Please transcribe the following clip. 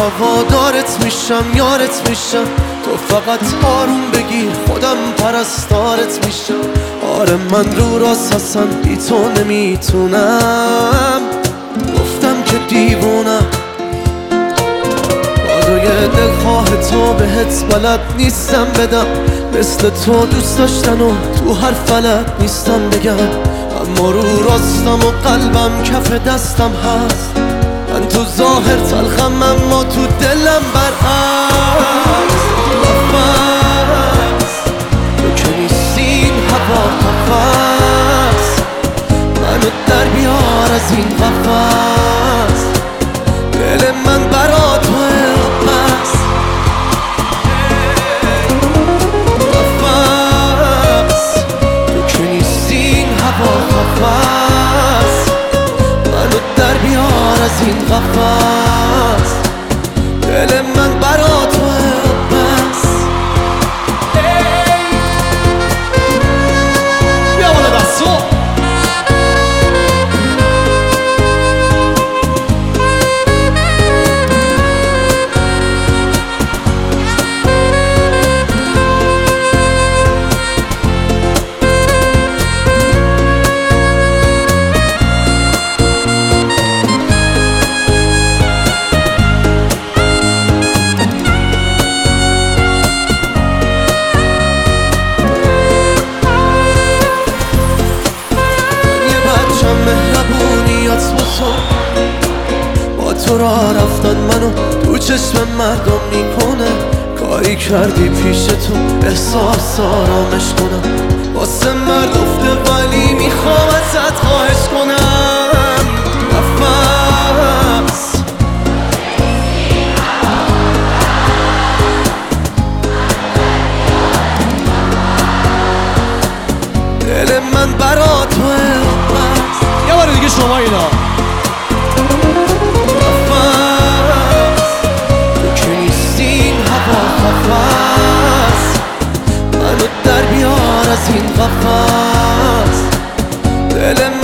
هوادارت میشم، یارت میشم، تو فقط آروم بگیر خودم پرستارت میشم. آره من رو راست اصلا بی تو نمیتونم، گفتم که دیوونم، بازوی دلخواه تو بهت بلد نیستم بدم، مثل تو دوست داشتن و تو هر فلت نیستم بگم. اما رو راستم و قلبم کف دستم هست، من تو ظاهر تلخم اما تو دلم برعکس. نفس تو که نیستی این هوا نفس، منو در بیار از این قفس، دل من برا توه بس. نفس تو که نیستی این هوا نفس، منو در بیار از این قفس، دل من برا توه بس. بیا بالا دستو مهربونیات با تو راه رفتن منو تو چشم مردم میکنه، کاری کردی پیش تو احساس آرامش کنم، واسه مرد افته ولی میخوام ازت خواهش کنم. نفس دل من برا توه بس. یه بار دیگه شما اینا تو که نیستی این هوا نفس، منو در بیار از این قفس، دل